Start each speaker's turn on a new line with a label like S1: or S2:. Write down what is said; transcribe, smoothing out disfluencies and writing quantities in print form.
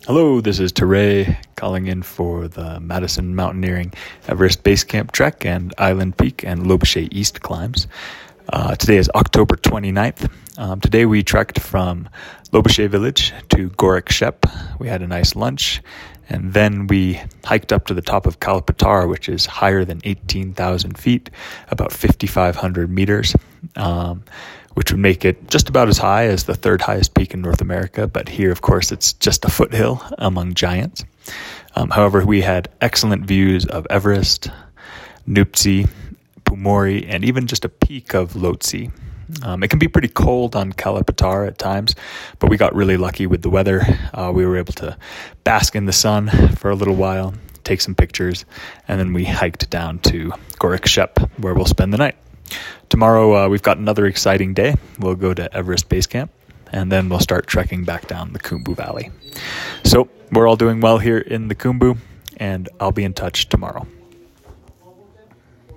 S1: Hello, this is Teray calling in for the Madison Mountaineering Everest Base Camp Trek and Island Peak and Lobuche East climbs. Today is October 29th. Today we trekked from Lobuche Village to Gorik Shep. We had a nice lunch, and then we hiked up to the top of Kalapatar, which is higher than 18,000 feet, about 5,500 meters, which would make it just about as high as the third highest peak in North America. But here, of course, it's just a foothill among giants. However, we had excellent views of Everest, Nuptse, Pumori, and even just a peak of Lhotse. It can be pretty cold on Kalapatar at times, but we got really lucky with the weather. We were able to bask in the sun for a little while, take some pictures, and then we hiked down to Gorik Shep, where we'll spend the night. Tomorrow, we've got another exciting day. We'll go to Everest Base Camp, and then we'll start trekking back down the Khumbu Valley. So we're all doing well here in the Khumbu, and I'll be in touch tomorrow.